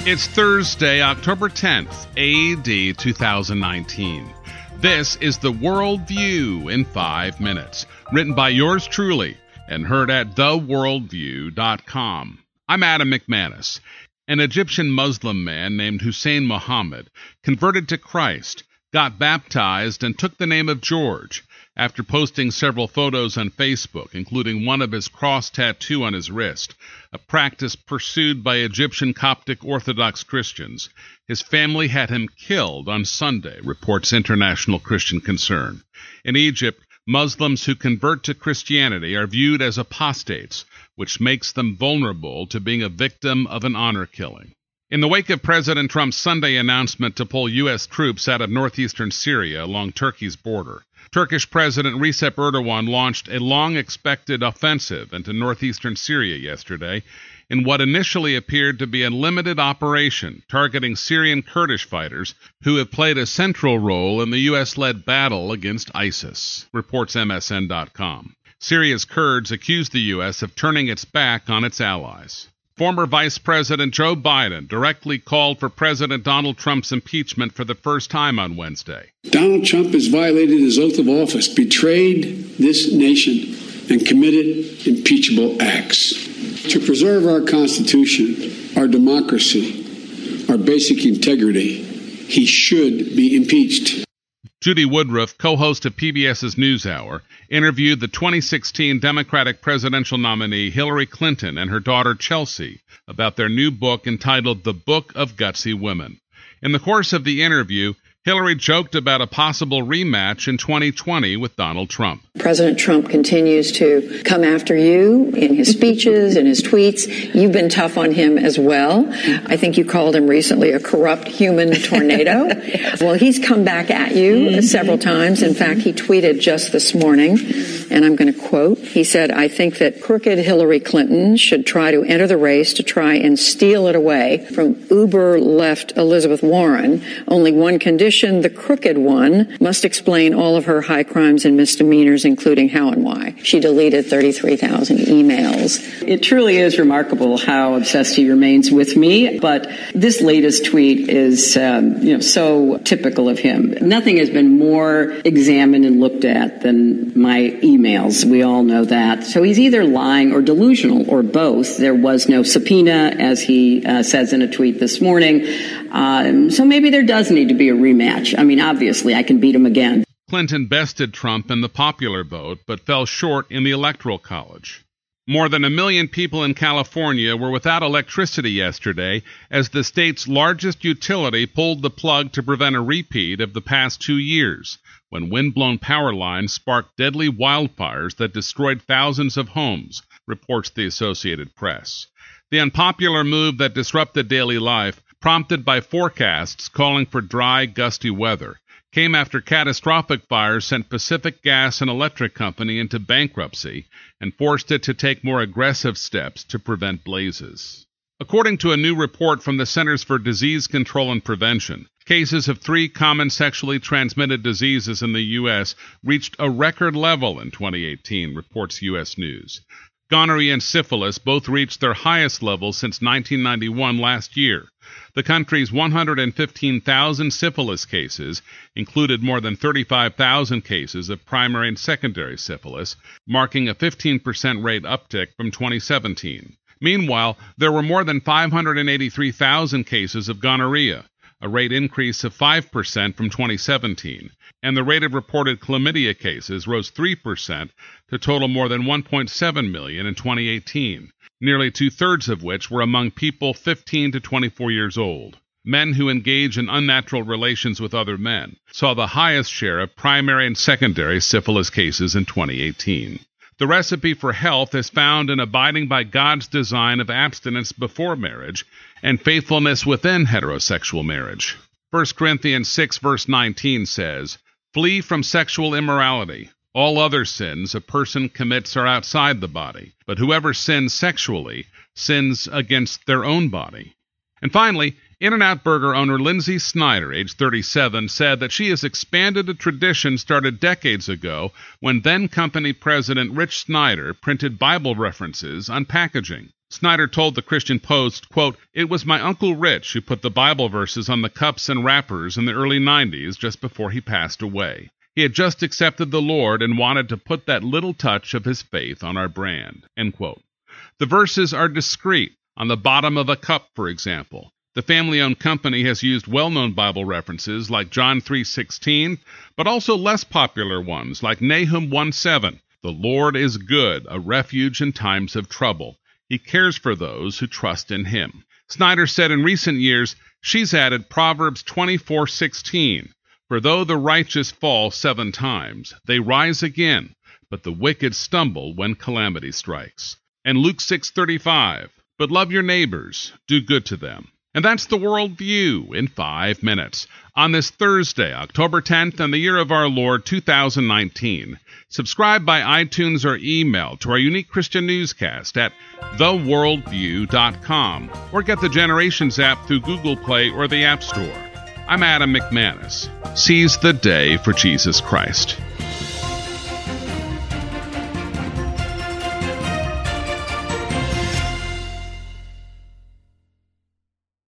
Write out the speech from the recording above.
It's Thursday, October 10th, AD 2019. This is the World View in 5 minutes, written by yours truly and heard at theworldview.com. I'm Adam McManus. An Egyptian Muslim man named Hussein Muhammad converted to Christ, got baptized, and took the name of George after posting several photos on Facebook, including one of his cross tattoo on his wrist, a practice pursued by Egyptian Coptic Orthodox Christians. His family had him killed on Sunday, reports International Christian Concern. In Egypt, Muslims who convert to Christianity are viewed as apostates, which makes them vulnerable to being a victim of an honor killing. In the wake of President Trump's Sunday announcement to pull U.S. troops out of northeastern Syria along Turkey's border, Turkish President Recep Erdogan launched a long-expected offensive into northeastern Syria yesterday in what initially appeared to be a limited operation targeting Syrian Kurdish fighters who have played a central role in the U.S.-led battle against ISIS, reports MSN.com. Syria's Kurds accused the U.S. of turning its back on its allies. Former Vice President Joe Biden directly called for President Donald Trump's impeachment for the first time on Wednesday. Donald Trump has violated his oath of office, betrayed this nation, and committed impeachable acts. To preserve our Constitution, our democracy, our basic integrity, he should be impeached. Judy Woodruff, co-host of PBS's NewsHour, interviewed the 2016 Democratic presidential nominee Hillary Clinton and her daughter Chelsea about their new book entitled The Book of Gutsy Women. In the course of the interview, Hillary joked about a possible rematch in 2020 with Donald Trump. President Trump continues to come after you in his speeches and his tweets. You've been tough on him as well. I think you called him recently a corrupt human tornado. Well, he's come back at you several times. In fact, he tweeted just this morning, and I'm going to quote, he said, "I think that crooked Hillary Clinton should try to enter the race to try and steal it away from uber-left Elizabeth Warren. Only one condition, the crooked one must explain all of her high crimes and misdemeanors, including how and why she deleted 33,000 emails." It truly is remarkable how obsessed he remains with me, but this latest tweet is, so typical of him. Nothing has been more examined and looked at than my emails. We all know that. So he's either lying or delusional or both. There was no subpoena, as he says in a tweet this morning. So maybe there does need to be a rematch. I mean, obviously, I can beat him again. Clinton bested Trump in the popular vote, but fell short in the Electoral College. More than 1 million people in California were without electricity yesterday as the state's largest utility pulled the plug to prevent a repeat of the past 2 years, when wind-blown power lines sparked deadly wildfires that destroyed thousands of homes, reports the Associated Press. The unpopular move that disrupted daily life, prompted by forecasts calling for dry, gusty weather, came after catastrophic fires sent Pacific Gas and Electric Company into bankruptcy and forced it to take more aggressive steps to prevent blazes. According to a new report from the Centers for Disease Control and Prevention, cases of 3 common sexually transmitted diseases in the U.S. reached a record level in 2018, reports U.S. News. Gonorrhea and syphilis both reached their highest levels since 1991 last year. The country's 115,000 syphilis cases included more than 35,000 cases of primary and secondary syphilis, marking a 15% rate uptick from 2017. Meanwhile, there were more than 583,000 cases of gonorrhea, a rate increase of 5% from 2017, and the rate of reported chlamydia cases rose 3% to total more than 1.7 million in 2018, nearly 2/3 of which were among people 15 to 24 years old. Men who engage in unnatural relations with other men saw the highest share of primary and secondary syphilis cases in 2018. The recipe for health is found in abiding by God's design of abstinence before marriage and faithfulness within heterosexual marriage. 1 Corinthians 6 verse 19 says, "Flee from sexual immorality. All other sins a person commits are outside the body, but whoever sins sexually sins against their own body." And finally, In-N-Out Burger owner Lindsay Snyder, age 37, said that she has expanded a tradition started decades ago when then-company president Rich Snyder printed Bible references on packaging. Snyder told the Christian Post, quote, "It was my Uncle Rich who put the Bible verses on the cups and wrappers in the early 90s just before he passed away. He had just accepted the Lord and wanted to put that little touch of his faith on our brand," end quote. The verses are discreet, on the bottom of a cup, for example. The family-owned company has used well-known Bible references like John 3:16, but also less popular ones like Nahum 1:7. The Lord is good, a refuge in times of trouble. He cares for those who trust in him. Snyder said in recent years, she's added Proverbs 24:16. For though the righteous fall 7 times, they rise again, but the wicked stumble when calamity strikes. And Luke 6:35, but love your neighbors, do good to them. And that's the World View in 5 minutes on this Thursday, October 10th, in the year of our Lord 2019. Subscribe by iTunes or email to our unique Christian newscast at theworldview.com or get the Generations app through Google Play or the App Store. I'm Adam McManus. Seize the day for Jesus Christ.